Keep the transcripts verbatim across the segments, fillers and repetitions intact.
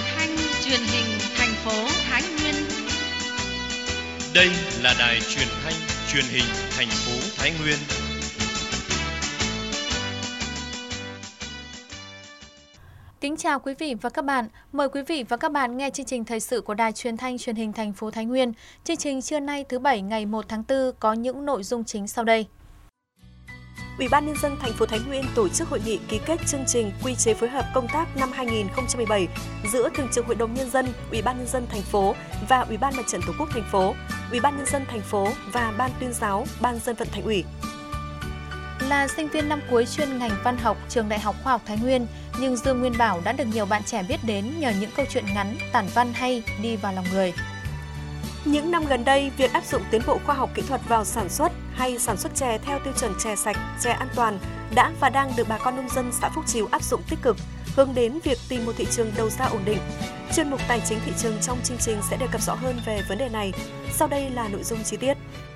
thanh truyền hình thành phố Thái Nguyên. Đây là đài truyền thanh truyền hình thành phố Thái Nguyên. Kính chào quý vị và các bạn. Mời quý vị và các bạn nghe chương trình thời sự của Đài Truyền thanh Truyền hình thành phố Thái Nguyên. Chương trình trưa nay thứ Bảy ngày một tháng tư có những nội dung chính sau đây. Ủy ban Nhân dân thành phố Thái Nguyên tổ chức hội nghị ký kết chương trình quy chế phối hợp công tác năm hai nghìn không trăm mười bảy giữa Thường trực Hội đồng Nhân dân, Ủy ban Nhân dân thành phố và Ủy ban Mặt trận Tổ quốc thành phố, Ủy ban Nhân dân thành phố và Ban Tuyên giáo, Ban Dân vận Thành ủy. Là sinh viên năm cuối chuyên ngành văn học Trường Đại học Khoa học Thái Nguyên, nhưng Dương Nguyên Bảo đã được nhiều bạn trẻ biết đến nhờ những câu chuyện ngắn, tản văn hay đi vào lòng người. Những năm gần đây, việc áp dụng tiến bộ khoa học kỹ thuật vào sản xuất hay sản xuất chè theo tiêu chuẩn chè sạch, chè an toàn đã và đang được bà con nông dân xã Phúc Chiếu áp dụng tích cực, hướng đến việc tìm một thị trường đầu ra ổn định. Chuyên mục Tài chính thị trường trong chương trình sẽ đề cập rõ hơn về vấn đề này. Sau đây là nội dung chi tiết.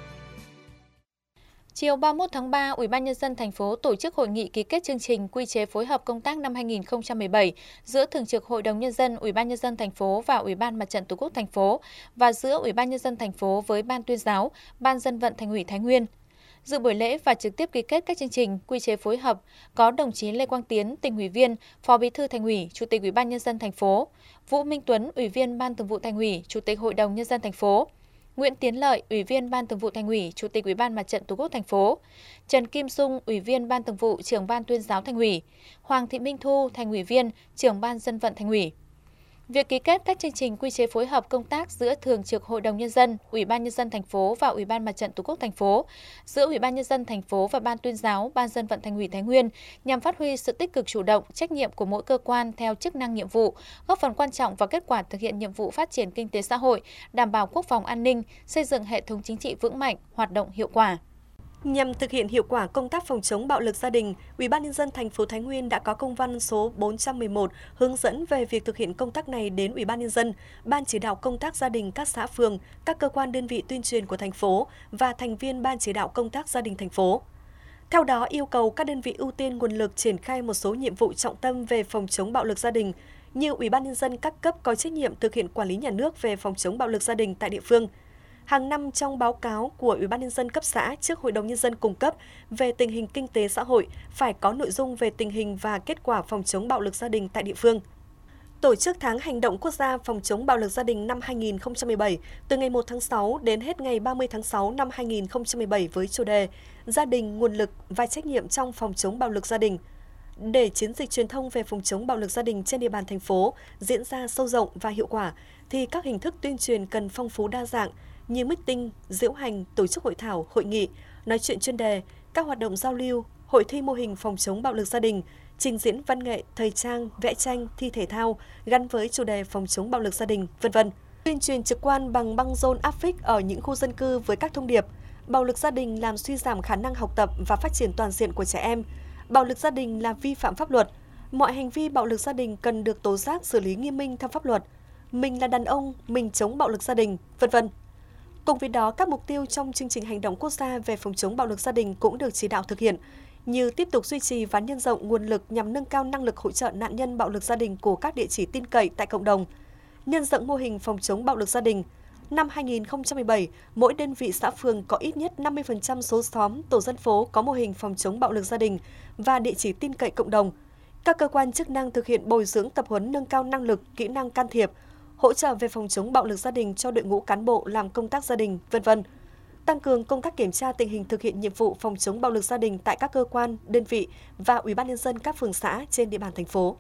Chiều ba mươi mốt tháng ba, Ủy ban Nhân dân thành phố tổ chức hội nghị ký kết chương trình quy chế phối hợp công tác năm hai nghìn không trăm mười bảy giữa Thường trực Hội đồng Nhân dân, Ủy ban Nhân dân thành phố và Ủy ban Mặt trận Tổ quốc thành phố và giữa Ủy ban Nhân dân thành phố với Ban Tuyên giáo, Ban Dân vận Thành ủy Thái Nguyên. Dự buổi lễ và trực tiếp ký kết các chương trình quy chế phối hợp có đồng chí Lê Quang Tiến, Tỉnh ủy viên, Phó Bí thư Thành ủy, Chủ tịch Ủy ban Nhân dân thành phố, Vũ Minh Tuấn, Ủy viên Ban Thường vụ Thành ủy, Chủ tịch Hội đồng Nhân dân thành phố, Nguyễn Tiến Lợi, Ủy viên Ban Thường vụ Thành ủy, Chủ tịch Ủy ban Mặt trận Tổ quốc thành phố, Trần Kim Dung, Ủy viên Ban Thường vụ, Trưởng Ban Tuyên giáo Thành ủy, Hoàng Thị Minh Thu, Thành ủy viên, Trưởng Ban Dân vận Thành ủy. Việc ký kết các chương trình quy chế phối hợp công tác giữa Thường trực Hội đồng Nhân dân, Ủy ban Nhân dân thành phố và Ủy ban Mặt trận Tổ quốc thành phố, giữa Ủy ban Nhân dân thành phố và Ban Tuyên giáo, Ban Dân vận Thành ủy Thái Nguyên nhằm phát huy sự tích cực chủ động, trách nhiệm của mỗi cơ quan theo chức năng nhiệm vụ, góp phần quan trọng vào kết quả thực hiện nhiệm vụ phát triển kinh tế xã hội, đảm bảo quốc phòng an ninh, xây dựng hệ thống chính trị vững mạnh, hoạt động hiệu quả. Nhằm thực hiện hiệu quả công tác phòng chống bạo lực gia đình, Ủy ban Nhân dân thành phố Thái Nguyên đã có công văn số bốn trăm mười một hướng dẫn về việc thực hiện công tác này đến Ủy ban Nhân dân, Ban chỉ đạo công tác gia đình các xã phường, các cơ quan đơn vị tuyên truyền của thành phố và thành viên Ban chỉ đạo công tác gia đình thành phố. Theo đó, yêu cầu các đơn vị ưu tiên nguồn lực triển khai một số nhiệm vụ trọng tâm về phòng chống bạo lực gia đình, như Ủy ban Nhân dân các cấp có trách nhiệm thực hiện quản lý nhà nước về phòng chống bạo lực gia đình tại địa phương. Hàng năm trong báo cáo của Ủy ban Nhân dân cấp xã trước Hội đồng Nhân dân cung cấp về tình hình kinh tế xã hội phải có nội dung về tình hình và kết quả phòng chống bạo lực gia đình tại địa phương. Tổ chức tháng hành động quốc gia phòng chống bạo lực gia đình năm hai nghìn không trăm mười bảy từ ngày một tháng sáu đến hết ngày ba mươi tháng sáu năm hai nghìn không trăm mười bảy với chủ đề Gia đình, nguồn lực và trách nhiệm trong phòng chống bạo lực gia đình. Để chiến dịch truyền thông về phòng chống bạo lực gia đình trên địa bàn thành phố diễn ra sâu rộng và hiệu quả, thì các hình thức tuyên truyền cần phong phú đa dạng, như meeting, diễu hành, tổ chức hội thảo, hội nghị, nói chuyện chuyên đề, các hoạt động giao lưu, hội thi mô hình phòng chống bạo lực gia đình, trình diễn văn nghệ, thời trang, vẽ tranh, thi thể thao gắn với chủ đề phòng chống bạo lực gia đình, vân vân. Tuyên truyền trực quan bằng băng rôn áp phích ở những khu dân cư với các thông điệp: bạo lực gia đình làm suy giảm khả năng học tập và phát triển toàn diện của trẻ em, bạo lực gia đình là vi phạm pháp luật, mọi hành vi bạo lực gia đình cần được tố giác xử lý nghiêm minh theo pháp luật, mình là đàn ông, mình chống bạo lực gia đình, vân vân. Cùng với đó, các mục tiêu trong chương trình hành động quốc gia về phòng chống bạo lực gia đình cũng được chỉ đạo thực hiện, như tiếp tục duy trì và nhân rộng nguồn lực nhằm nâng cao năng lực hỗ trợ nạn nhân bạo lực gia đình của các địa chỉ tin cậy tại cộng đồng, nhân rộng mô hình phòng chống bạo lực gia đình. Năm hai nghìn không trăm mười bảy, mỗi đơn vị xã phường có ít nhất năm mươi phần trăm số xóm, tổ dân phố có mô hình phòng chống bạo lực gia đình và địa chỉ tin cậy cộng đồng. Các cơ quan chức năng thực hiện bồi dưỡng tập huấn nâng cao năng lực, kỹ năng can thiệp, hỗ trợ về phòng chống bạo lực gia đình cho đội ngũ cán bộ làm công tác gia đình, vân vân. Tăng cường công tác kiểm tra tình hình thực hiện nhiệm vụ phòng chống bạo lực gia đình tại các cơ quan, đơn vị và Ủy ban Nhân dân các phường xã trên địa bàn thành phố.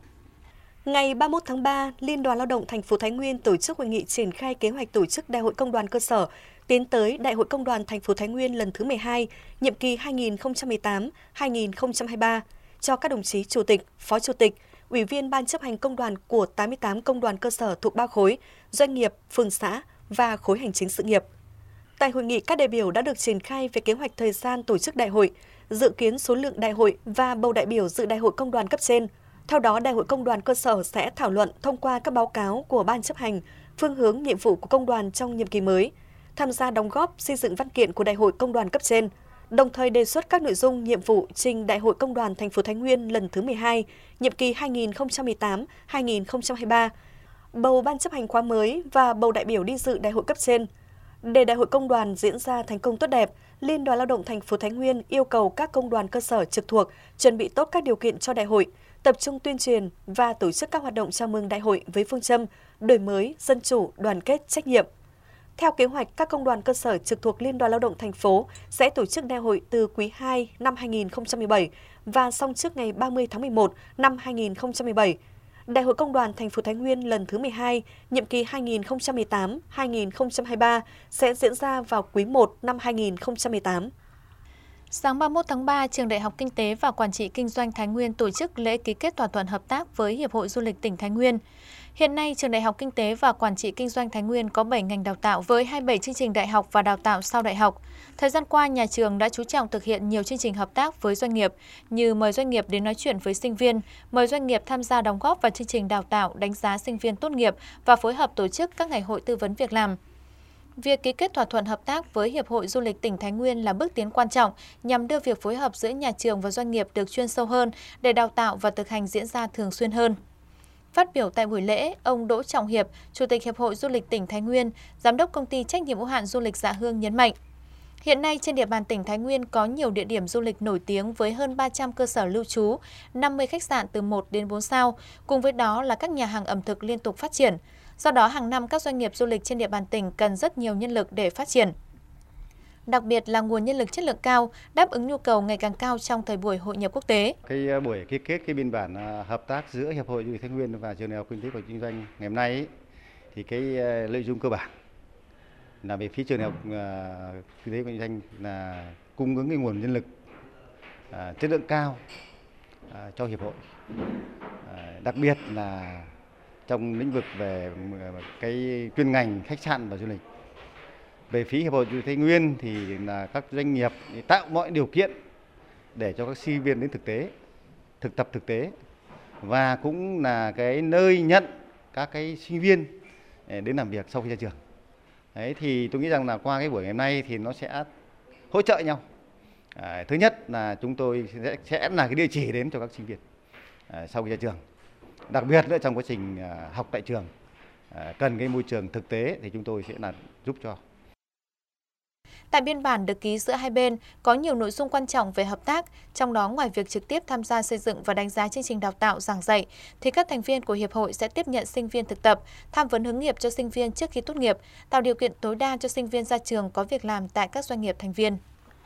Ngày ba mươi mốt tháng ba, Liên đoàn Lao động thành phố Thái Nguyên tổ chức hội nghị triển khai kế hoạch tổ chức Đại hội Công đoàn cơ sở tiến tới Đại hội Công đoàn thành phố Thái Nguyên lần thứ mười hai, nhiệm kỳ hai nghìn không trăm mười tám đến hai nghìn không trăm hai mươi ba cho các đồng chí chủ tịch, phó chủ tịch, ủy viên ban chấp hành công đoàn của tám mươi tám công đoàn cơ sở thuộc ba khối, doanh nghiệp, phường xã và khối hành chính sự nghiệp. Tại hội nghị, các đại biểu đã được triển khai về kế hoạch thời gian tổ chức đại hội, dự kiến số lượng đại hội và bầu đại biểu dự đại hội công đoàn cấp trên. Theo đó, Đại hội Công đoàn cơ sở sẽ thảo luận thông qua các báo cáo của Ban chấp hành, phương hướng nhiệm vụ của công đoàn trong nhiệm kỳ mới, tham gia đóng góp xây dựng văn kiện của Đại hội Công đoàn cấp trên, đồng thời đề xuất các nội dung nhiệm vụ trình Đại hội Công đoàn thành phố Thái Nguyên lần thứ mười hai, nhiệm kỳ hai nghìn không trăm mười tám đến hai nghìn không trăm hai mươi ba, bầu ban chấp hành khóa mới và bầu đại biểu đi dự đại hội cấp trên. Để đại hội công đoàn diễn ra thành công tốt đẹp, Liên đoàn Lao động thành phố Thái Nguyên yêu cầu các công đoàn cơ sở trực thuộc chuẩn bị tốt các điều kiện cho đại hội, tập trung tuyên truyền và tổ chức các hoạt động chào mừng đại hội với phương châm đổi mới, dân chủ, đoàn kết, trách nhiệm. Theo kế hoạch, các công đoàn cơ sở trực thuộc Liên đoàn Lao động thành phố sẽ tổ chức đại hội từ quý hai năm hai nghìn không trăm mười bảy và xong trước ngày ba mươi tháng mười một năm hai nghìn không trăm mười bảy. Đại hội Công đoàn thành phố Thái Nguyên lần thứ mười hai, nhiệm kỳ hai nghìn không trăm mười tám đến hai nghìn không trăm hai mươi ba sẽ diễn ra vào quý một năm hai nghìn không trăm mười tám. Sáng ba mươi mốt tháng ba, Trường Đại học Kinh tế và Quản trị Kinh doanh Thái Nguyên tổ chức lễ ký kết thỏa thuận hợp tác với Hiệp hội Du lịch tỉnh Thái Nguyên. Hiện nay, Trường Đại học Kinh tế và Quản trị Kinh doanh Thái Nguyên có bảy ngành đào tạo với hai mươi bảy chương trình đại học và đào tạo sau đại học. Thời gian qua, nhà trường đã chú trọng thực hiện nhiều chương trình hợp tác với doanh nghiệp như mời doanh nghiệp đến nói chuyện với sinh viên, mời doanh nghiệp tham gia đóng góp vào chương trình đào tạo, đánh giá sinh viên tốt nghiệp và phối hợp tổ chức các ngày hội tư vấn việc làm. Việc ký kết thỏa thuận hợp tác với Hiệp hội Du lịch tỉnh Thái Nguyên là bước tiến quan trọng nhằm đưa việc phối hợp giữa nhà trường và doanh nghiệp được chuyên sâu hơn để đào tạo và thực hành diễn ra thường xuyên hơn. Phát biểu tại buổi lễ, ông Đỗ Trọng Hiệp, Chủ tịch Hiệp hội Du lịch tỉnh Thái Nguyên, Giám đốc Công ty Trách nhiệm hữu hạn Du lịch Dạ Hương nhấn mạnh, hiện nay trên địa bàn tỉnh Thái Nguyên có nhiều địa điểm du lịch nổi tiếng với hơn ba trăm cơ sở lưu trú, năm mươi khách sạn từ một đến bốn sao, cùng với đó là các nhà hàng ẩm thực liên tục phát triển. Do đó, hàng năm các doanh nghiệp du lịch trên địa bàn tỉnh cần rất nhiều nhân lực để phát triển. Đặc biệt là nguồn nhân lực chất lượng cao, đáp ứng nhu cầu ngày càng cao trong thời buổi hội nhập quốc tế. Cái buổi ký kết cái biên bản hợp tác giữa Hiệp hội Du lịch Thái Nguyên và Trường Đại học Kinh tế và Kinh doanh ngày hôm nay ấy, thì cái nội dung cơ bản là về phía Trường Đại học Kinh tế và Kinh doanh là cung ứng cái nguồn nhân lực chất lượng cao cho hiệp hội. Đặc biệt là trong lĩnh vực về cái chuyên ngành khách sạn và du lịch. Về phía Hiệp hội Du lịch Thái Nguyên thì là các doanh nghiệp tạo mọi điều kiện để cho các sinh viên đến thực tế, thực tập thực tế và cũng là cái nơi nhận các cái sinh viên đến làm việc sau khi ra trường. Đấy, thì tôi nghĩ rằng là qua cái buổi ngày hôm nay thì nó sẽ hỗ trợ nhau. À, thứ nhất là chúng tôi sẽ, sẽ là cái địa chỉ đến cho các sinh viên à, sau khi ra trường. Đặc biệt nữa trong quá trình à, học tại trường à, cần cái môi trường thực tế thì chúng tôi sẽ là giúp cho. Tại biên bản được ký giữa hai bên có nhiều nội dung quan trọng về hợp tác, trong đó ngoài việc trực tiếp tham gia xây dựng và đánh giá chương trình đào tạo giảng dạy, thì các thành viên của Hiệp hội sẽ tiếp nhận sinh viên thực tập, tham vấn hướng nghiệp cho sinh viên trước khi tốt nghiệp, tạo điều kiện tối đa cho sinh viên ra trường có việc làm tại các doanh nghiệp thành viên.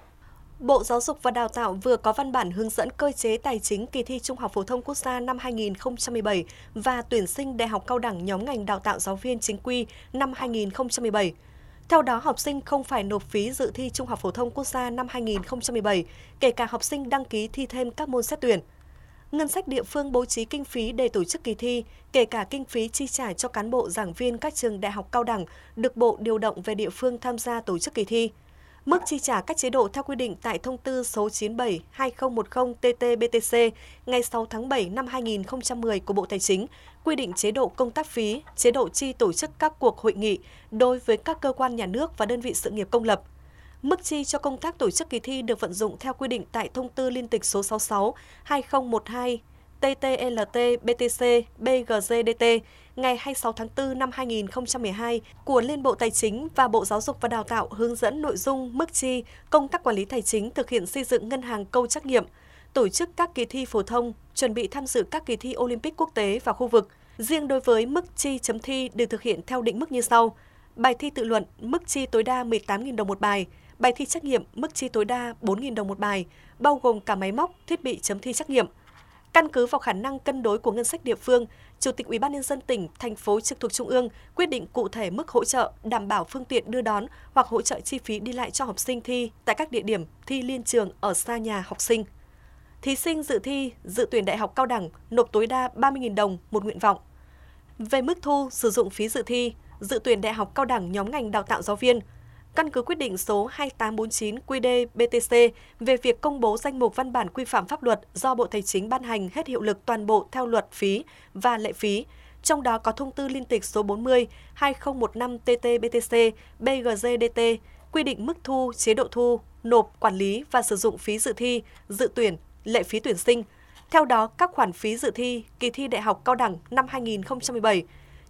Bộ Giáo dục và Đào tạo vừa có văn bản hướng dẫn cơ chế tài chính kỳ thi Trung học phổ thông quốc gia năm hai nghìn không trăm mười bảy và tuyển sinh đại học cao đẳng nhóm ngành đào tạo giáo viên chính quy năm hai nghìn không trăm mười bảy. Theo đó, học sinh không phải nộp phí dự thi Trung học phổ thông quốc gia năm hai nghìn không trăm mười bảy, kể cả học sinh đăng ký thi thêm các môn xét tuyển. Ngân sách địa phương bố trí kinh phí để tổ chức kỳ thi, kể cả kinh phí chi trả cho cán bộ giảng viên các trường đại học cao đẳng, được Bộ điều động về địa phương tham gia tổ chức kỳ thi. Mức chi trả các chế độ theo quy định tại Thông tư số chín mươi bảy trên hai nghìn không trăm mười T T B T C ngày sáu tháng bảy năm hai nghìn không trăm mười của Bộ Tài chính quy định chế độ công tác phí, chế độ chi tổ chức các cuộc hội nghị đối với các cơ quan nhà nước và đơn vị sự nghiệp công lập. Mức chi cho công tác tổ chức kỳ thi được vận dụng theo quy định tại Thông tư liên tịch số sáu mươi sáu trên hai nghìn không trăm mười hai T T L T B T C B G G D T ngày hai mươi sáu tháng tư năm hai nghìn không trăm mười hai của Liên Bộ Tài chính và Bộ Giáo dục và Đào tạo hướng dẫn nội dung, mức chi, công tác quản lý tài chính thực hiện xây dựng ngân hàng câu trắc nghiệm, tổ chức các kỳ thi phổ thông, chuẩn bị tham dự các kỳ thi Olympic quốc tế và khu vực. Riêng đối với mức chi chấm thi được thực hiện theo định mức như sau: bài thi tự luận, mức chi tối đa mười tám nghìn đồng một bài; bài thi trắc nghiệm, mức chi tối đa bốn nghìn đồng một bài, bao gồm cả máy móc, thiết bị chấm thi trắc nghiệm. Căn cứ vào khả năng cân đối của ngân sách địa phương, Chủ tịch Ủy ban nhân dân tỉnh, thành phố trực thuộc Trung ương quyết định cụ thể mức hỗ trợ đảm bảo phương tiện đưa đón hoặc hỗ trợ chi phí đi lại cho học sinh thi tại các địa điểm thi liên trường ở xa nhà học sinh. Thí sinh dự thi, dự tuyển đại học cao đẳng nộp tối đa ba mươi nghìn đồng một nguyện vọng. Về mức thu sử dụng phí dự thi, dự tuyển đại học cao đẳng nhóm ngành đào tạo giáo viên, căn cứ quyết định số hai tám bốn chín Q D B T C về việc công bố danh mục văn bản quy phạm pháp luật do Bộ Tài chính ban hành hết hiệu lực toàn bộ theo luật phí và lệ phí, trong đó có Thông tư liên tịch số bốn mươi trên hai nghìn không trăm mười lăm T T B T C B G G D T quy định mức thu, chế độ thu, nộp, quản lý và sử dụng phí dự thi, dự tuyển, lệ phí tuyển sinh. Theo đó, các khoản phí dự thi, kỳ thi đại học cao đẳng năm hai nghìn không trăm mười bảy,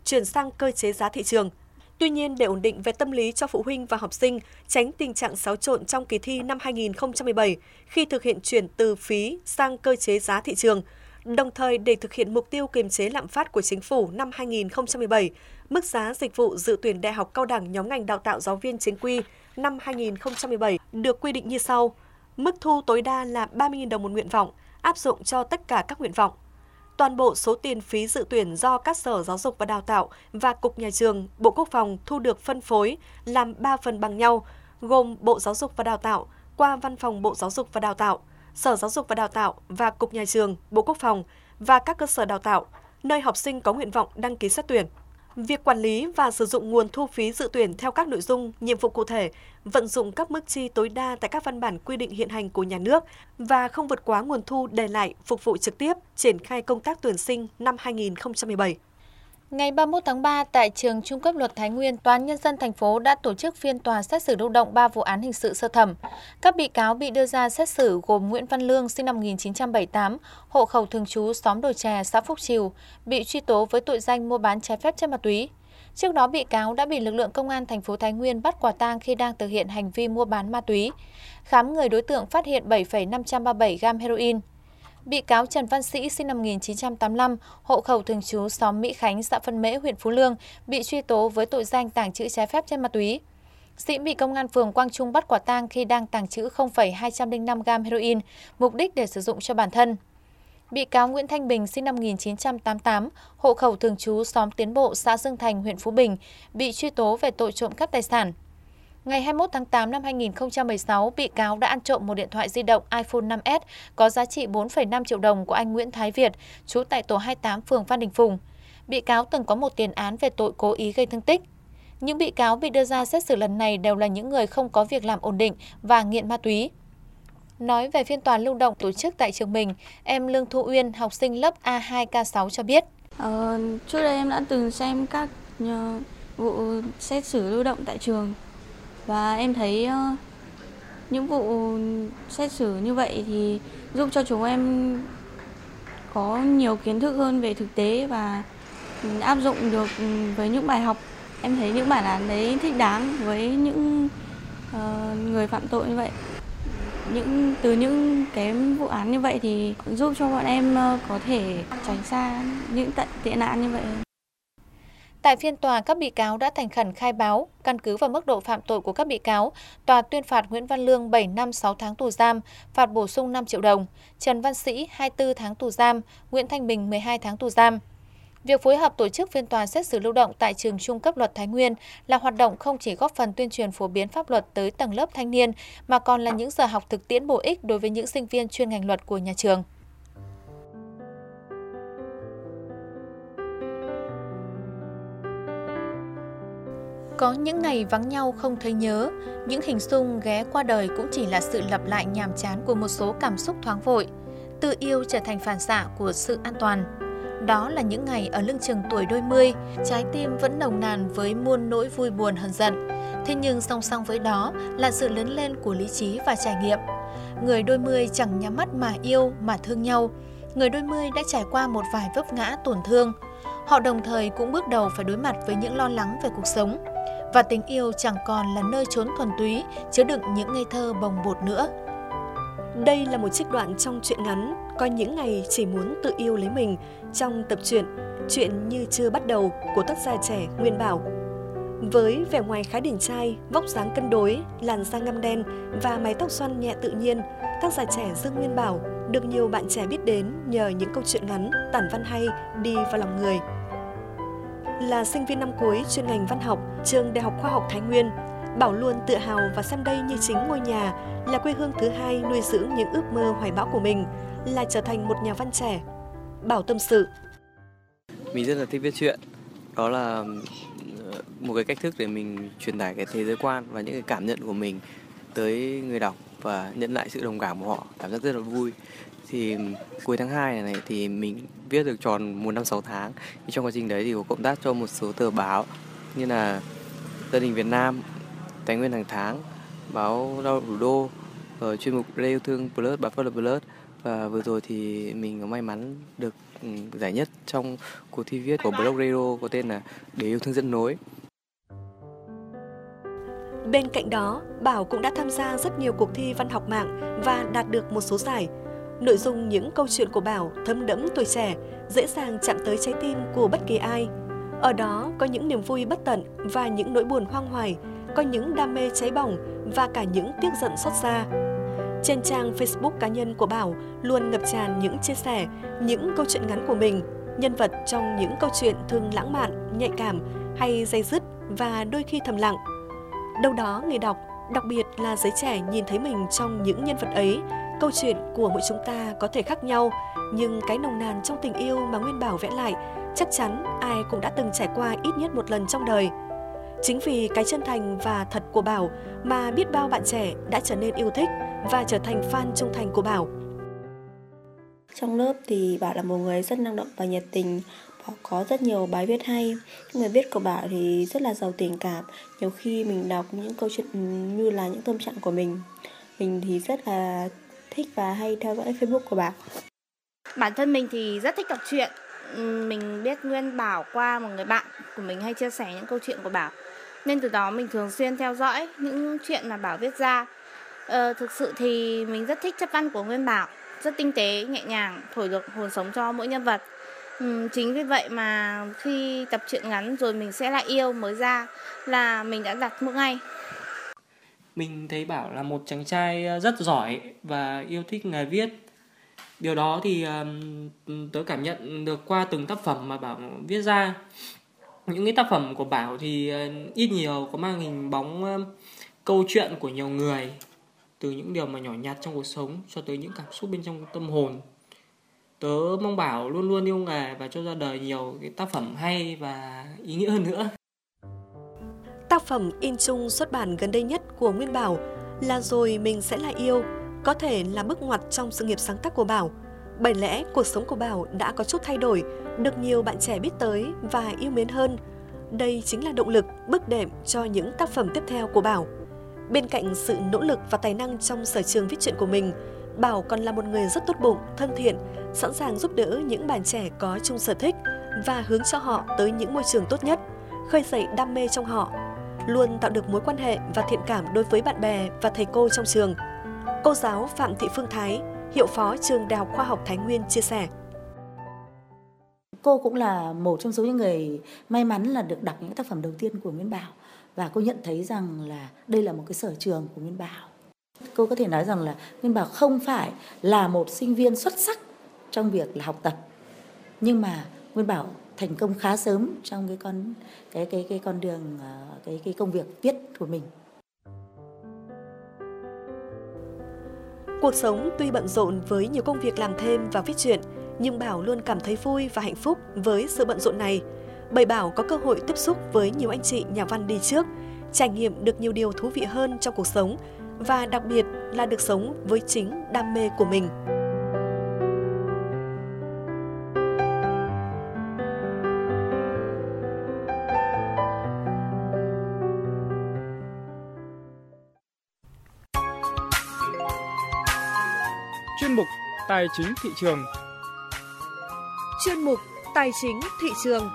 chuyển sang cơ chế giá thị trường. Tuy nhiên, để ổn định về tâm lý cho phụ huynh và học sinh, tránh tình trạng xáo trộn trong kỳ thi năm hai nghìn không trăm mười bảy khi thực hiện chuyển từ phí sang cơ chế giá thị trường, đồng thời để thực hiện mục tiêu kiềm chế lạm phát của Chính phủ năm hai nghìn không trăm mười bảy, mức giá dịch vụ dự tuyển đại học cao đẳng nhóm ngành đào tạo giáo viên chính quy năm hai nghìn không trăm mười bảy được quy định như sau. Mức thu tối đa là ba mươi nghìn đồng một nguyện vọng, áp dụng cho tất cả các nguyện vọng. Toàn bộ số tiền phí dự tuyển do các Sở Giáo dục và Đào tạo và Cục Nhà trường, Bộ Quốc phòng thu được phân phối làm ba phần bằng nhau, gồm Bộ Giáo dục và Đào tạo qua Văn phòng Bộ Giáo dục và Đào tạo, Sở Giáo dục và Đào tạo và Cục Nhà trường, Bộ Quốc phòng và các cơ sở đào tạo, nơi học sinh có nguyện vọng đăng ký xét tuyển. Việc quản lý và sử dụng nguồn thu phí dự tuyển theo các nội dung, nhiệm vụ cụ thể, vận dụng các mức chi tối đa tại các văn bản quy định hiện hành của nhà nước và không vượt quá nguồn thu đề lại phục vụ trực tiếp triển khai công tác tuyển sinh năm hai nghìn không trăm mười bảy. Ngày ba mươi mốt tháng ba, tại trường Trung cấp Luật Thái Nguyên, Tòa án Nhân dân thành phố đã tổ chức phiên tòa xét xử lưu động ba vụ án hình sự sơ thẩm. Các bị cáo bị đưa ra xét xử gồm Nguyễn Văn Lương, sinh năm một nghìn chín trăm bảy mươi tám, hộ khẩu thường trú xóm Đồi Chè, xã Phúc Trìu, bị truy tố với tội danh mua bán trái phép chất ma túy. Trước đó, bị cáo đã bị lực lượng công an thành phố Thái Nguyên bắt quả tang khi đang thực hiện hành vi mua bán ma túy. Khám người đối tượng phát hiện bảy phẩy năm trăm ba mươi bảy gam heroin. Bị cáo Trần Văn Sĩ, sinh năm một nghìn chín trăm tám mươi lăm, hộ khẩu thường trú xóm Mỹ Khánh, xã Phân Mễ, huyện Phú Lương, bị truy tố với tội danh tàng trữ trái phép chất ma túy. Sĩ bị công an phường Quang Trung bắt quả tang khi đang tàng trữ không phẩy hai trăm lẻ năm gam heroin, mục đích để sử dụng cho bản thân. Bị cáo Nguyễn Thanh Bình, sinh năm một nghìn chín trăm tám mươi tám, hộ khẩu thường trú xóm Tiến Bộ, xã Dương Thành, huyện Phú Bình, bị truy tố về tội trộm cắp tài sản. Ngày hai mươi mốt tháng tám năm hai nghìn không trăm mười sáu, bị cáo đã ăn trộm một điện thoại di động iPhone năm S có giá trị bốn phẩy năm triệu đồng của anh Nguyễn Thái Việt, trú tại tổ hai mươi tám phường Phan Đình Phùng. Bị cáo từng có một tiền án về tội cố ý gây thương tích. Những bị cáo bị đưa ra xét xử lần này đều là những người không có việc làm ổn định và nghiện ma túy. Nói về phiên tòa lưu động tổ chức tại trường mình, em Lương Thu Uyên, học sinh lớp A hai K sáu cho biết. Ờ, trước đây em đã từng xem các uh, vụ xét xử lưu động tại trường. Và em thấy uh, những vụ xét xử như vậy thì giúp cho chúng em có nhiều kiến thức hơn về thực tế và áp dụng được với những bài học. Em thấy những bản án đấy thích đáng với những uh, người phạm tội như vậy. Những từ những cái vụ án như vậy thì giúp cho bọn em uh, có thể tránh xa những tận tệ nạn như vậy. Tại phiên tòa, các bị cáo đã thành khẩn khai báo, căn cứ vào mức độ phạm tội của các bị cáo, tòa tuyên phạt Nguyễn Văn Lương bảy năm sáu tháng tù giam, phạt bổ sung năm triệu đồng, Trần Văn Sĩ hai mươi tư tháng tù giam, Nguyễn Thanh Bình mười hai tháng tù giam. Việc phối hợp tổ chức phiên tòa xét xử lưu động tại trường Trung cấp Luật Thái Nguyên là hoạt động không chỉ góp phần tuyên truyền phổ biến pháp luật tới tầng lớp thanh niên, mà còn là những giờ học thực tiễn bổ ích đối với những sinh viên chuyên ngành luật của nhà trường. Có những ngày vắng nhau không thấy nhớ, những hình dung ghé qua đời cũng chỉ là sự lặp lại nhàm chán của một số cảm xúc thoáng vội. Tự yêu trở thành phản xạ của sự an toàn. Đó là những ngày ở lưng chừng tuổi đôi mươi, trái tim vẫn nồng nàn với muôn nỗi vui buồn hờn giận. Thế nhưng song song với đó là sự lớn lên của lý trí và trải nghiệm. Người đôi mươi chẳng nhắm mắt mà yêu mà thương nhau. Người đôi mươi đã trải qua một vài vấp ngã tổn thương. Họ đồng thời cũng bước đầu phải đối mặt với những lo lắng về cuộc sống. Và tình yêu chẳng còn là nơi trốn thuần túy, chứa đựng những ngây thơ bồng bột nữa. Đây là một trích đoạn trong truyện ngắn Có những ngày chỉ muốn tự yêu lấy mình trong tập truyện Chuyện như chưa bắt đầu của tác giả trẻ Nguyên Bảo. Với vẻ ngoài khá điển trai, vóc dáng cân đối, làn da ngăm đen và mái tóc xoăn nhẹ tự nhiên, tác giả trẻ Dương Nguyên Bảo được nhiều bạn trẻ biết đến nhờ những câu chuyện ngắn, tản văn hay đi vào lòng người. Là sinh viên năm cuối chuyên ngành văn học, trường Đại học Khoa học Thái Nguyên, Bảo luôn tự hào và xem đây như chính ngôi nhà, là quê hương thứ hai nuôi dưỡng những ước mơ hoài bão của mình, là trở thành một nhà văn trẻ. Bảo tâm sự. Mình rất là thích viết truyện. Đó là một cái cách thức để mình truyền tải cái thế giới quan và những cái cảm nhận của mình tới người đọc và nhận lại sự đồng cảm của họ, cảm giác rất là vui. Thì cuối tháng hai này, này thì mình viết được tròn một năm sáu tháng. Thì trong quá trình đấy thì có cộng tác cho một số tờ báo như là Gia đình Việt Nam, Thái Nguyên hàng tháng, báo Lao động Thủ đô, chuyên mục Lê Yêu Thương Plus, báo Pháp luật Plus Và vừa rồi thì mình có may mắn được giải nhất trong cuộc thi viết của Blog Radio có tên là Để yêu thương dẫn nối. Bên cạnh đó, Bảo cũng đã tham gia rất nhiều cuộc thi văn học mạng và đạt được một số giải. Nội dung những câu chuyện của Bảo thấm đẫm tuổi trẻ, dễ dàng chạm tới trái tim của bất kỳ ai. Ở đó có những niềm vui bất tận và những nỗi buồn hoang hoài, có những đam mê cháy bỏng và cả những tiếc giận xót xa. Trên trang Facebook cá nhân của Bảo luôn ngập tràn những chia sẻ, những câu chuyện ngắn của mình, nhân vật trong những câu chuyện thường lãng mạn, nhạy cảm hay day dứt và đôi khi thầm lặng. Đâu đó người đọc, đặc biệt là giới trẻ nhìn thấy mình trong những nhân vật ấy. Câu chuyện của mỗi chúng ta có thể khác nhau, nhưng cái nồng nàn trong tình yêu mà Nguyên Bảo vẽ lại chắc chắn ai cũng đã từng trải qua ít nhất một lần trong đời. Chính vì cái chân thành và thật của Bảo mà biết bao bạn trẻ đã trở nên yêu thích và trở thành fan trung thành của Bảo. Trong lớp thì Bảo là một người rất năng động và nhiệt tình. Bảo có rất nhiều bài viết hay. Những người viết của Bảo thì rất là giàu tình cảm. Nhiều khi mình đọc những câu chuyện như là những tâm trạng của mình. Mình thì rất là thích và hay theo dõi Facebook của Bảo. Bản thân mình thì rất thích đọc truyện. Mình biết Nguyên Bảo qua một người bạn của mình hay chia sẻ những câu chuyện của Bảo. Nên từ đó mình thường xuyên theo dõi những chuyện mà Bảo viết ra. Ờ, thực sự thì mình rất thích chất văn của Nguyên Bảo. Rất tinh tế, nhẹ nhàng, thổi được hồn sống cho mỗi nhân vật. Ừ, chính vì vậy mà khi tập truyện ngắn rồi mình sẽ lại yêu mới ra là mình đã đặt mua ngay. Mình thấy Bảo là một chàng trai rất giỏi và yêu thích nghề viết. Điều đó thì uh, tớ cảm nhận được qua từng tác phẩm mà Bảo viết ra. Những cái tác phẩm của Bảo thì uh, ít nhiều có mang hình bóng uh, câu chuyện của nhiều người, từ những điều mà nhỏ nhặt trong cuộc sống cho tới những cảm xúc bên trong tâm hồn. Tớ mong Bảo luôn luôn yêu nghề và cho ra đời nhiều cái tác phẩm hay và ý nghĩa hơn nữa. Tác phẩm in chung xuất bản gần đây nhất của Nguyên Bảo là Rồi Mình Sẽ Là Yêu, có thể là bước ngoặt trong sự nghiệp sáng tác của Bảo. Bởi lẽ cuộc sống của Bảo đã có chút thay đổi, được nhiều bạn trẻ biết tới và yêu mến hơn. Đây chính là động lực, bước đệm cho những tác phẩm tiếp theo của Bảo. Bên cạnh sự nỗ lực và tài năng trong sở trường viết truyện của mình, Bảo còn là một người rất tốt bụng, thân thiện, sẵn sàng giúp đỡ những bạn trẻ có chung sở thích và hướng cho họ tới những môi trường tốt nhất, khơi dậy đam mê trong họ, luôn tạo được mối quan hệ và thiện cảm đối với bạn bè và thầy cô trong trường. Cô giáo Phạm Thị Phương Thái, hiệu phó trường Đại học Khoa học Thái Nguyên chia sẻ. Cô cũng là một trong số những người may mắn là được đọc những tác phẩm đầu tiên của Nguyên Bảo, và cô nhận thấy rằng là đây là một cái sở trường của Nguyên Bảo. Cô có thể nói rằng là Nguyên Bảo không phải là một sinh viên xuất sắc trong việc là học tập, nhưng mà Nguyên Bảo thành công khá sớm trong cái con cái cái cái con đường cái cái công việc viết của mình. Cuộc sống tuy bận rộn với nhiều công việc làm thêm và viết truyện, nhưng Bảo luôn cảm thấy vui và hạnh phúc với sự bận rộn này. Bởi Bảo có cơ hội tiếp xúc với nhiều anh chị nhà văn đi trước, trải nghiệm được nhiều điều thú vị hơn trong cuộc sống và đặc biệt là được sống với chính đam mê của mình. Chuyên mục Tài chính thị trường. Chuyên mục Tài chính thị trường.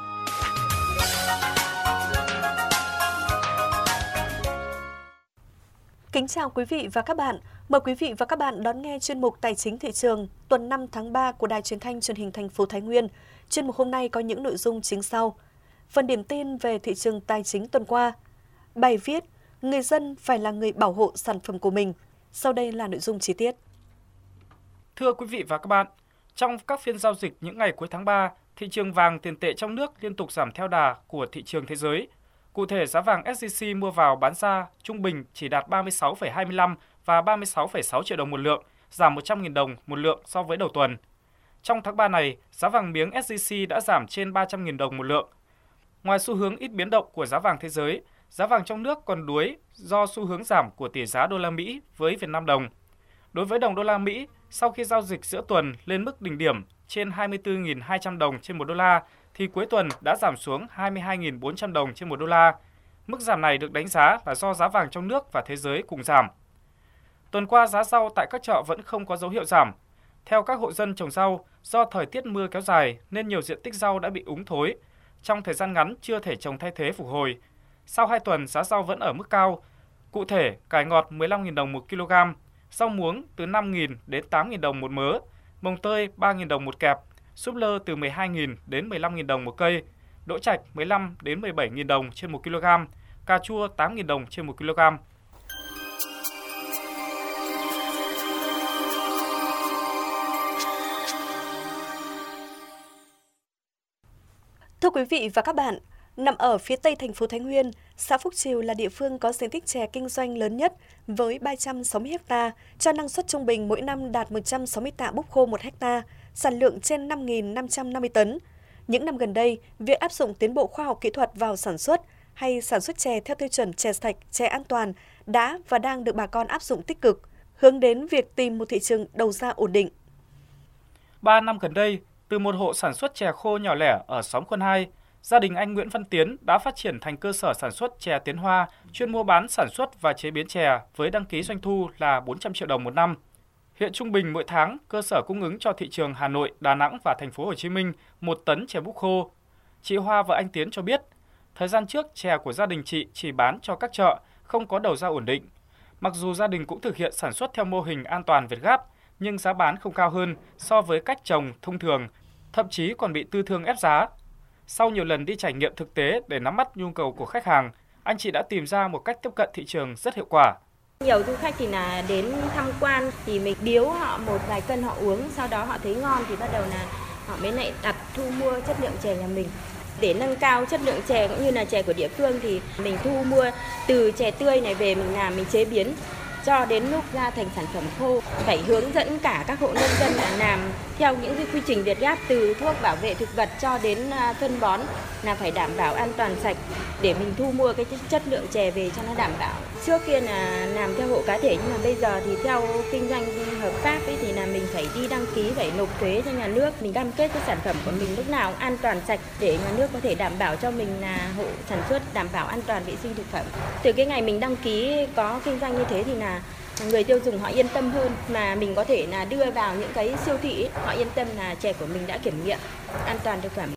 Kính chào quý vị và các bạn. Mời quý vị và các bạn đón nghe chuyên mục Tài chính thị trường tuần năm tháng ba của Đài Truyền thanh Truyền hình thành phố Thái Nguyên. Chuyên mục hôm nay có những nội dung chính sau. Phần điểm tin về thị trường tài chính tuần qua. Bài viết Người dân phải là người bảo hộ sản phẩm của mình. Sau đây là nội dung chi tiết. Thưa quý vị và các bạn, trong các phiên giao dịch những ngày cuối tháng ba, thị trường vàng tiền tệ trong nước liên tục giảm theo đà của thị trường thế giới. Cụ thể, giá vàng ét gi xê mua vào bán ra trung bình chỉ đạt ba mươi sáu phẩy hai mươi lăm và ba mươi sáu phẩy sáu triệu đồng một lượng, giảm một trăm nghìn đồng một lượng so với đầu tuần. Trong tháng ba này, giá vàng miếng ét gi xê đã giảm trên ba trăm nghìn đồng một lượng. Ngoài xu hướng ít biến động của giá vàng thế giới, giá vàng trong nước còn đuối do xu hướng giảm của tỷ giá đô la Mỹ với Việt Nam đồng. Đối với đồng đô la Mỹ, sau khi giao dịch giữa tuần lên mức đỉnh điểm trên hai mươi tư nghìn hai trăm đồng trên một đô la, thì cuối tuần đã giảm xuống hai mươi hai nghìn bốn trăm đồng trên một đô la. Mức giảm này được đánh giá là do giá vàng trong nước và thế giới cùng giảm. Tuần qua, giá rau tại các chợ vẫn không có dấu hiệu giảm. Theo các hộ dân trồng rau, do thời tiết mưa kéo dài nên nhiều diện tích rau đã bị úng thối. Trong thời gian ngắn chưa thể trồng thay thế phục hồi. Sau hai tuần giá rau vẫn ở mức cao. Cụ thể, cải ngọt mười lăm nghìn đồng một kg, rau muống từ năm nghìn đến tám nghìn đồng một mớ, mồng tơi ba nghìn đồng một kẹp, súp lơ từ mười hai nghìn đến mười lăm nghìn đồng một cây, đỗ trạch mười lăm đến mười bảy nghìn đồng trên một kg, cà chua tám nghìn đồng trên một kg. Thưa quý vị và các bạn, nằm ở phía tây thành phố Thái Nguyên, xã Phúc Trìu là địa phương có diện tích chè kinh doanh lớn nhất với ba trăm sáu mươi ha, cho năng suất trung bình mỗi năm đạt một trăm sáu mươi tạ búp khô một ha, sản lượng trên năm nghìn năm trăm năm mươi tấn. Những năm gần đây, việc áp dụng tiến bộ khoa học kỹ thuật vào sản xuất hay sản xuất chè theo tiêu chuẩn chè sạch, chè an toàn đã và đang được bà con áp dụng tích cực, hướng đến việc tìm một thị trường đầu ra ổn định. Ba năm gần đây, từ một hộ sản xuất chè khô nhỏ lẻ ở xóm Quân hai, gia đình anh Nguyễn Văn Tiến đã phát triển thành cơ sở sản xuất chè Tiến Hoa, chuyên mua bán sản xuất và chế biến chè với đăng ký doanh thu là bốn trăm triệu đồng một năm. Hiện trung bình mỗi tháng, cơ sở cung ứng cho thị trường Hà Nội, Đà Nẵng và thành phố Hồ Chí Minh một tấn chè búp khô. Chị Hoa và anh Tiến cho biết, thời gian trước chè của gia đình chị chỉ bán cho các chợ, không có đầu ra ổn định. Mặc dù gia đình cũng thực hiện sản xuất theo mô hình an toàn Việt Gáp, nhưng giá bán không cao hơn so với cách trồng thông thường, thậm chí còn bị tư thương ép giá. Sau nhiều lần đi trải nghiệm thực tế để nắm bắt nhu cầu của khách hàng, anh chị đã tìm ra một cách tiếp cận thị trường rất hiệu quả. Nhiều du khách thì là đến tham quan thì mình biếu họ một vài cân họ uống, sau đó họ thấy ngon thì bắt đầu là họ mới lại đặt thu mua chất lượng chè nhà mình. Để nâng cao chất lượng chè cũng như là chè của địa phương thì mình thu mua từ chè tươi này về mình làm, mình chế biến cho đến lúc ra thành sản phẩm khô. Phải hướng dẫn cả các hộ nông dân là làm theo những cái quy trình Việt Gáp, từ thuốc bảo vệ thực vật cho đến phân bón là phải đảm bảo an toàn sạch để mình thu mua cái chất lượng chè về cho nó đảm bảo. Trước kia là làm theo hộ cá thể nhưng mà bây giờ thì theo kinh doanh hợp pháp ấy thì là mình phải đi đăng ký, phải nộp thuế cho nhà nước. Mình cam kết cái sản phẩm của mình lúc nào an toàn sạch để nhà nước có thể đảm bảo cho mình là hộ sản xuất đảm bảo an toàn vệ sinh thực phẩm. Từ cái ngày mình đăng ký có kinh doanh như thế thì là người tiêu dùng họ yên tâm hơn, mà mình có thể là đưa vào những cái siêu thị ấy, họ yên tâm là chè của mình đã kiểm nghiệm an toàn thực phẩm.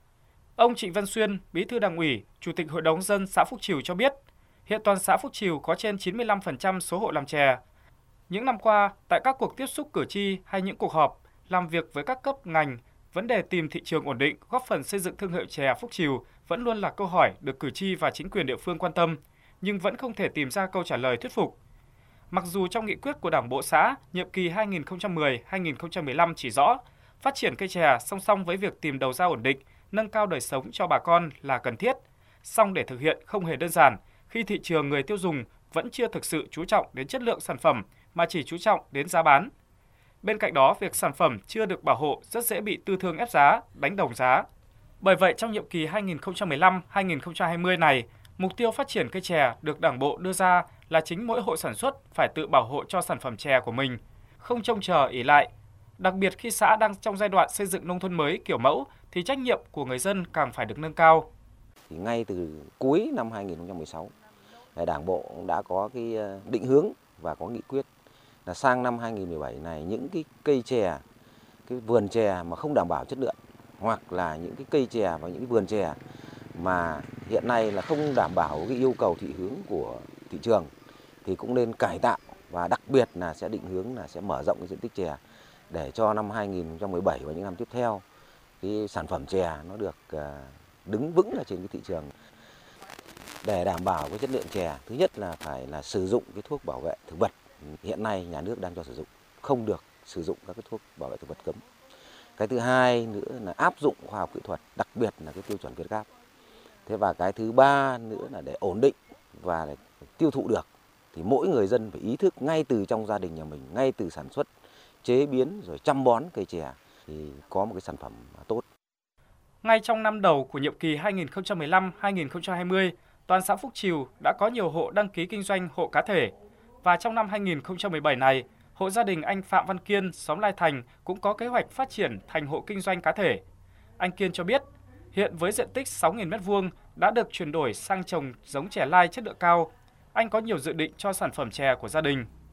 Ông Trịnh Văn Xuyên, Bí thư Đảng ủy, Chủ tịch Hội đồng dân xã Phúc Trìu cho biết, hiện toàn xã Phúc Trìu có trên chín mươi lăm phần trăm số hộ làm chè. Những năm qua, tại các cuộc tiếp xúc cử tri hay những cuộc họp, làm việc với các cấp ngành, vấn đề tìm thị trường ổn định, góp phần xây dựng thương hiệu chè Phúc Trìu vẫn luôn là câu hỏi được cử tri và chính quyền địa phương quan tâm, nhưng vẫn không thể tìm ra câu trả lời thuyết phục. Mặc dù trong nghị quyết của Đảng bộ xã nhiệm kỳ hai nghìn không trăm mười đến hai nghìn không trăm mười lăm chỉ rõ, phát triển cây chè song song với việc tìm đầu ra ổn định, nâng cao đời sống cho bà con là cần thiết, song để thực hiện không hề đơn giản khi thị trường người tiêu dùng vẫn chưa thực sự chú trọng đến chất lượng sản phẩm mà chỉ chú trọng đến giá bán. Bên cạnh đó, việc sản phẩm chưa được bảo hộ rất dễ bị tư thương ép giá, đánh đồng giá. Bởi vậy, trong nhiệm kỳ hai nghìn không trăm mười lăm đến hai nghìn không trăm hai mươi này, mục tiêu phát triển cây chè được Đảng bộ đưa ra là chính mỗi hộ sản xuất phải tự bảo hộ cho sản phẩm chè của mình, không trông chờ ỷ lại. Đặc biệt khi xã đang trong giai đoạn xây dựng nông thôn mới kiểu mẫu thì trách nhiệm của người dân càng phải được nâng cao. Thì ngay từ cuối năm hai nghìn không trăm mười sáu, Đảng bộ đã có cái định hướng và có nghị quyết là sang năm hai nghìn không trăm mười bảy này những cái cây chè, cái vườn chè mà không đảm bảo chất lượng hoặc là những cái cây chè và những cái vườn chè mà hiện nay là không đảm bảo cái yêu cầu thị hướng của thị trường thì cũng nên cải tạo, và đặc biệt là sẽ định hướng là sẽ mở rộng cái diện tích chè để cho năm hai nghìn không trăm mười bảy và những năm tiếp theo cái sản phẩm chè nó được đứng vững ở trên cái thị trường. Để đảm bảo cái chất lượng chè, thứ nhất là phải là sử dụng cái thuốc bảo vệ thực vật hiện nay nhà nước đang cho sử dụng, không được sử dụng các cái thuốc bảo vệ thực vật cấm. Cái thứ hai nữa là áp dụng khoa học kỹ thuật, đặc biệt là cái tiêu chuẩn Việt Gáp. Thế và cái thứ ba nữa là để ổn định và để tiêu thụ được thì mỗi người dân phải ý thức ngay từ trong gia đình nhà mình, ngay từ sản xuất, chế biến rồi chăm bón cây chè thì có một cái sản phẩm tốt. Ngay trong năm đầu của nhiệm kỳ hai nghìn không trăm mười lăm đến hai nghìn không trăm hai mươi, toàn xã Phúc Trìu đã có nhiều hộ đăng ký kinh doanh hộ cá thể. Và trong năm hai nghìn không trăm mười bảy này, hộ gia đình anh Phạm Văn Kiên, xóm Lai Thành cũng có kế hoạch phát triển thành hộ kinh doanh cá thể. Anh Kiên cho biết, hiện với diện tích sáu nghìn mét vuông đã được chuyển đổi sang trồng giống chè lai chất lượng cao. Anh có nhiều dự định cho sản phẩm chè của gia đình.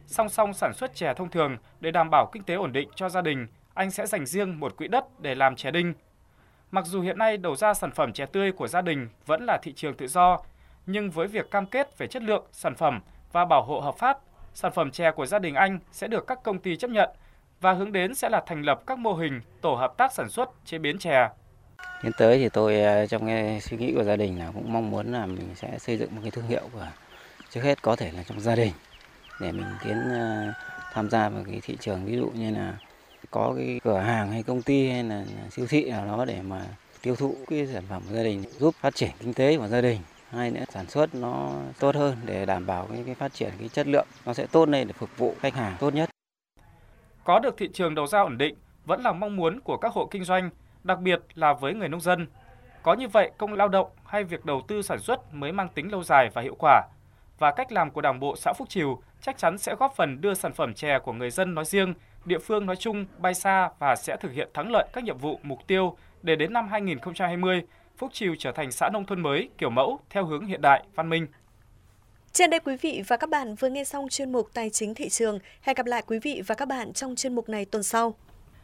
Song song sản xuất chè thông thường để đảm bảo kinh tế ổn định cho gia đình, anh sẽ dành riêng một quỹ đất để làm chè đinh. Mặc dù hiện nay đầu ra sản phẩm chè tươi của gia đình vẫn là thị trường tự do, nhưng với việc cam kết về chất lượng sản phẩm và bảo hộ hợp pháp, sản phẩm chè của gia đình anh sẽ được các công ty chấp nhận và hướng đến sẽ là thành lập các mô hình tổ hợp tác sản xuất chế biến chè. Tiến tới thì tôi trong cái suy nghĩ của gia đình là cũng mong muốn là mình sẽ xây dựng một cái thương hiệu của trước hết có thể là trong gia đình để mình tiến tham gia vào cái thị trường, ví dụ như là có cái cửa hàng hay công ty hay là siêu thị nào đó để mà tiêu thụ cái sản phẩm của gia đình, giúp phát triển kinh tế của gia đình. Hay nữa sản xuất nó tốt hơn để đảm bảo cái, cái phát triển cái chất lượng nó sẽ tốt lên để phục vụ khách hàng tốt nhất. Có được thị trường đầu ra ổn định vẫn là mong muốn của các hộ kinh doanh, đặc biệt là với người nông dân. Có như vậy, công lao động hay việc đầu tư sản xuất mới mang tính lâu dài và hiệu quả. Và cách làm của Đảng bộ xã Phúc Trìu chắc chắn sẽ góp phần đưa sản phẩm chè của người dân nói riêng, địa phương nói chung bay xa và sẽ thực hiện thắng lợi các nhiệm vụ mục tiêu để đến năm hai nghìn không trăm hai mươi, Phúc Trìu trở thành xã nông thôn mới kiểu mẫu theo hướng hiện đại, văn minh. Trên đây quý vị và các bạn vừa nghe xong chuyên mục Tài chính thị trường. Hẹn gặp lại quý vị và các bạn trong chuyên mục này tuần sau.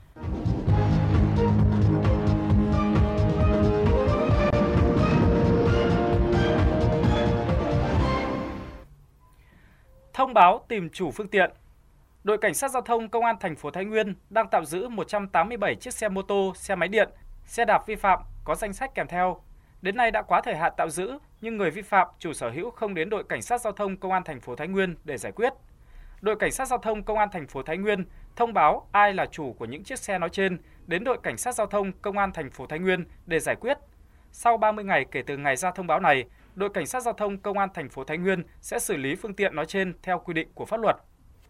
Thông báo tìm chủ phương tiện. Đội Cảnh sát Giao thông Công an thành phố Thái Nguyên đang tạm giữ một trăm tám mươi bảy chiếc xe mô tô, xe máy điện, xe đạp vi phạm có danh sách kèm theo. Đến nay đã quá thời hạn tạm giữ, nhưng người vi phạm, chủ sở hữu không đến đội Cảnh sát Giao thông Công an thành phố Thái Nguyên để giải quyết. Đội Cảnh sát Giao thông Công an thành phố Thái Nguyên thông báo ai là chủ của những chiếc xe nói trên đến đội Cảnh sát Giao thông Công an thành phố Thái Nguyên để giải quyết. Sau ba mươi ngày kể từ ngày ra thông báo này, đội Cảnh sát Giao thông Công an thành phố Thái Nguyên sẽ xử lý phương tiện nói trên theo quy định của pháp luật.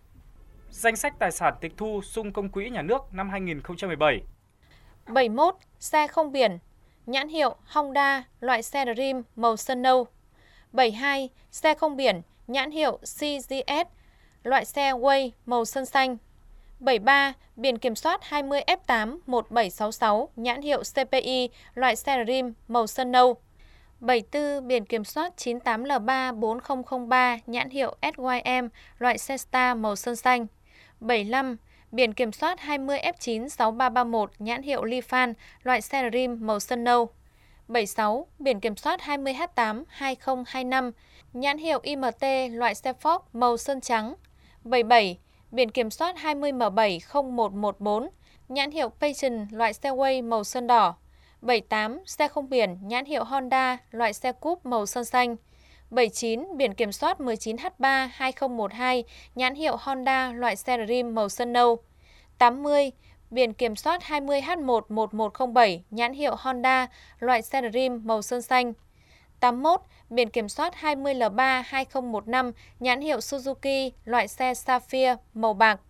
Danh sách tài sản tịch thu sung công quỹ nhà nước năm hai nghìn không trăm mười bảy. bảy mươi mốt. Xe không biển, nhãn hiệu Honda, loại xe Dream màu sơn nâu. bảy mươi hai. Xe không biển, nhãn hiệu xê giê ét, loại xe Way màu sơn xanh. bảy mươi ba. Biển kiểm soát hai mươi F tám một bảy sáu sáu, nhãn hiệu xê pê i, loại xe Dream màu sơn nâu. bảy mươi tư. Biển kiểm soát chín tám L ba bốn không không ba, nhãn hiệu ét i em, loại xe Star màu sơn xanh. bảy mươi lăm. Biển kiểm soát hai mươi F chín sáu ba ba mốt, nhãn hiệu Lifan, loại xe Dream màu sơn nâu. bảy mươi sáu. Biển kiểm soát hai mươi H tám hai không hai lăm, nhãn hiệu i em tê, loại xe Ford màu sơn trắng. bảy mươi bảy. Biển kiểm soát hai mươi M bảy không một một bốn, nhãn hiệu Passion, loại xe Way màu sơn đỏ. bảy mươi tám. Xe không biển, nhãn hiệu Honda, loại xe Coupe màu sơn xanh. bảy mươi chín. Biển kiểm soát mười chín H ba hai không một hai, nhãn hiệu Honda, loại xe Dream màu sơn nâu. tám mươi. Biển kiểm soát hai mươi H một một một không bảy, nhãn hiệu Honda, loại xe Dream màu sơn xanh. tám mươi mốt. Biển kiểm soát hai mươi L ba hai không một năm, nhãn hiệu Suzuki, loại xe Sapphire màu bạc.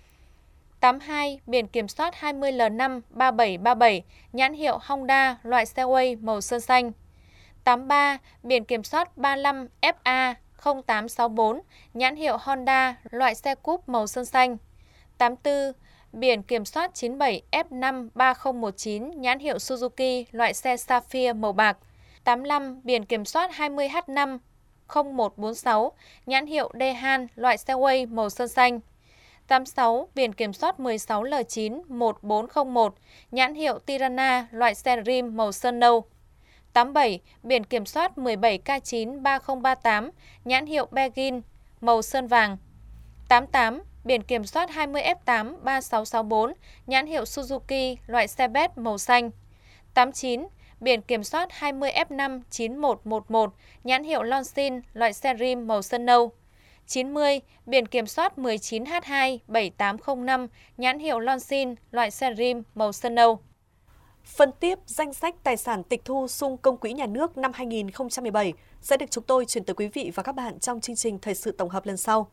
tám mươi hai. Biển kiểm soát hai mươi L năm ba bảy ba bảy, nhãn hiệu Honda, loại xe Way màu sơn xanh. tám mươi ba. Biển kiểm soát ba mươi lăm F A không tám sáu bốn, nhãn hiệu Honda, loại xe Coupe màu sơn xanh. tám mươi tư. Biển kiểm soát chín mươi bảy F năm ba không một chín, nhãn hiệu Suzuki, loại xe Sapphire màu bạc. tám mươi lăm. Biển kiểm soát hai mươi H năm không một bốn sáu, nhãn hiệu Dehan, loại xe Way màu sơn xanh. tám mươi sáu. Biển kiểm soát mười sáu L chín một bốn không một, nhãn hiệu Tirana, loại xe Dream màu sơn nâu. tám mươi bảy. Biển kiểm soát mười bảy K chín ba không ba tám, nhãn hiệu Begin, màu sơn vàng. tám mươi tám. Biển kiểm soát hai mươi F tám ba sáu sáu bốn, nhãn hiệu Suzuki, loại xe Bet màu xanh. tám mươi chín. Biển kiểm soát hai mươi F năm chín một một một, nhãn hiệu Lonsin, loại xe Dream màu sơn nâu. chín mươi. Biển kiểm soát mười chín H hai bảy tám không năm, nhãn hiệu Lonsin, loại xe Dream màu sơn nâu. Phần tiếp danh sách tài sản tịch thu sung công quỹ nhà nước năm hai nghìn không trăm mười bảy sẽ được chúng tôi chuyển tới quý vị và các bạn trong chương trình thời sự tổng hợp lần sau.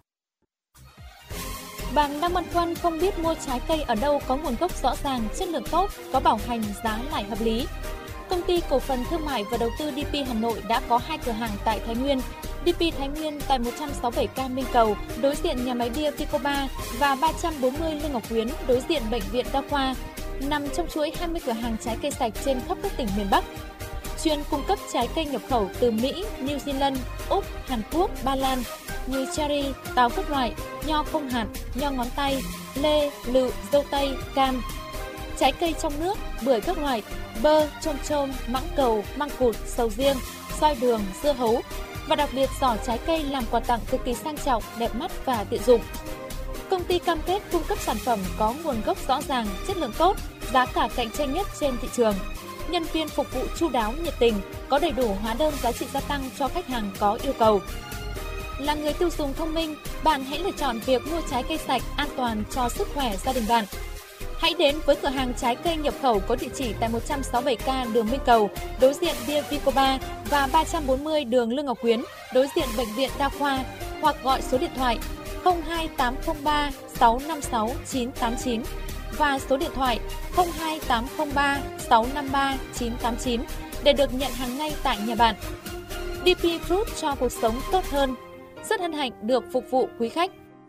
Bạn đang băn khoăn không biết mua trái cây ở đâu có nguồn gốc rõ ràng, chất lượng tốt, có bảo hành, giá lại hợp lý. Công ty cổ phần thương mại và đầu tư đê pê Hà Nội đã có hai cửa hàng tại Thái Nguyên. đê pê Thái Nguyên tại một trăm sáu mươi bảy K Minh Cầu, đối diện nhà máy bia Vicoba, và ba trăm bốn mươi Lê Ngọc Quyến, đối diện bệnh viện Đa khoa, nằm trong chuỗi hai mươi cửa hàng trái cây sạch trên khắp các tỉnh miền Bắc. chuyên cung cấp trái cây nhập khẩu từ Mỹ, New Zealand, Úc, Hàn Quốc, Ba Lan như cherry, táo các loại, nho không hạt, nho ngón tay, lê, lựu, dâu tây, cam. Trái cây trong nước, bưởi các loại, bơ, chôm chôm, mãng cầu, măng cụt, sầu riêng, xoài đường, dưa hấu và đặc biệt giỏ trái cây làm quà tặng cực kỳ sang trọng, đẹp mắt và tiện dụng. Công ty cam kết cung cấp sản phẩm có nguồn gốc rõ ràng, chất lượng tốt, giá cả cạnh tranh nhất trên thị trường. Nhân viên phục vụ chu đáo, nhiệt tình, có đầy đủ hóa đơn giá trị gia tăng cho khách hàng có yêu cầu. Là người tiêu dùng thông minh, bạn hãy lựa chọn việc mua trái cây sạch, an toàn cho sức khỏe gia đình bạn. Hãy đến với cửa hàng trái cây nhập khẩu có địa chỉ tại một trăm sáu mươi bảy K đường Minh Cầu, đối diện bia Vicoba và ba trăm bốn mươi đường Lương Ngọc Quyến, đối diện Bệnh viện Đa khoa, hoặc gọi số điện thoại không hai tám không ba sáu năm sáu chín tám chín và số điện thoại không hai tám không ba sáu năm ba chín tám chín để được nhận hàng ngay tại nhà bạn. đê pê Fruit cho cuộc sống tốt hơn. Rất hân hạnh được phục vụ quý khách.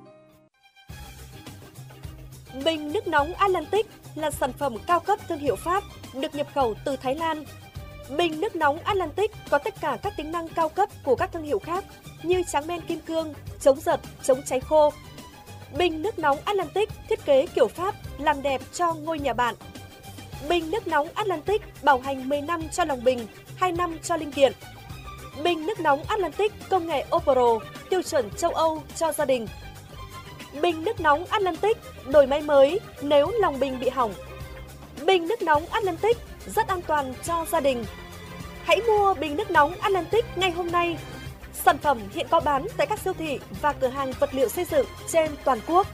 Bình nước nóng Atlantic là sản phẩm cao cấp thương hiệu Pháp, được nhập khẩu từ Thái Lan. Bình nước nóng Atlantic có tất cả các tính năng cao cấp của các thương hiệu khác như tráng men kim cương, chống giật, chống cháy khô. Bình nước nóng Atlantic thiết kế kiểu Pháp làm đẹp cho ngôi nhà bạn. Bình nước nóng Atlantic bảo hành mười năm cho lòng bình, hai năm cho linh kiện. Bình nước nóng Atlantic công nghệ Opro, tiêu chuẩn châu Âu cho gia đình. Bình nước nóng Atlantic đổi máy mới nếu lòng bình bị hỏng. Bình nước nóng Atlantic rất an toàn cho gia đình. Hãy mua bình nước nóng Atlantic ngay hôm nay. Sản phẩm hiện có bán tại các siêu thị và cửa hàng vật liệu xây dựng trên toàn quốc.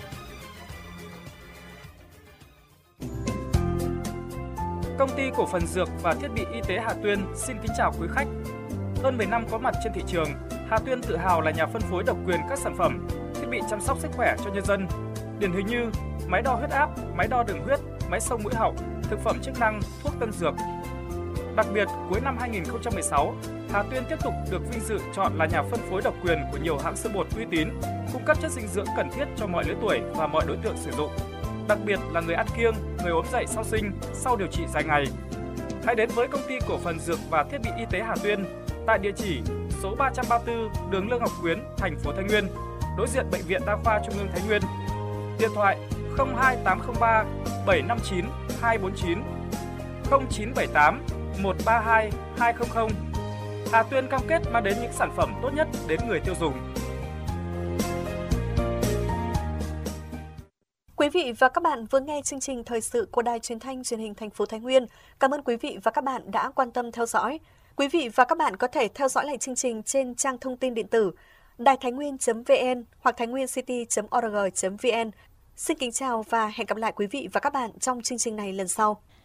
Công ty cổ phần dược và thiết bị y tế Hà Tuyên xin kính chào quý khách. Hơn mười năm có mặt trên thị trường, Hà Tuyên tự hào là nhà phân phối độc quyền các sản phẩm, thiết bị chăm sóc sức khỏe cho nhân dân. Điển hình như máy đo huyết áp, máy đo đường huyết, máy xông mũi họng, thực phẩm chức năng, thuốc tân dược. Đặc biệt, cuối năm hai nghìn không trăm mười sáu, Hà Tuyên tiếp tục được vinh dự chọn là nhà phân phối độc quyền của nhiều hãng sữa bột uy tín, cung cấp chất dinh dưỡng cần thiết cho mọi lứa tuổi và mọi đối tượng sử dụng. Đặc biệt là người ăn kiêng, người ốm dậy sau sinh, sau điều trị dài ngày. Hãy đến với công ty cổ phần dược và thiết bị y tế Hà Tuyên tại địa chỉ số ba trăm ba mươi tư đường Lương Ngọc Quyến, thành phố Thái Nguyên, đối diện Bệnh viện Đa khoa Trung ương Thái Nguyên. Điện thoại không hai tám không ba bảy năm chín hai bốn chín, không chín bảy tám một ba hai hai không không. Hà Tuyên cam kết mang đến những sản phẩm tốt nhất đến người tiêu dùng. Quý vị và các bạn vừa nghe chương trình thời sự của Đài Truyền thanh Truyền hình thành phố Thái Nguyên. Cảm ơn quý vị và các bạn đã quan tâm theo dõi. Quý vị và các bạn có thể theo dõi lại chương trình trên trang thông tin điện tử đài thái nguyên chấm vn hoặc thái nguyên city chấm org chấm vn. Xin kính chào và hẹn gặp lại quý vị và các bạn trong chương trình này lần sau.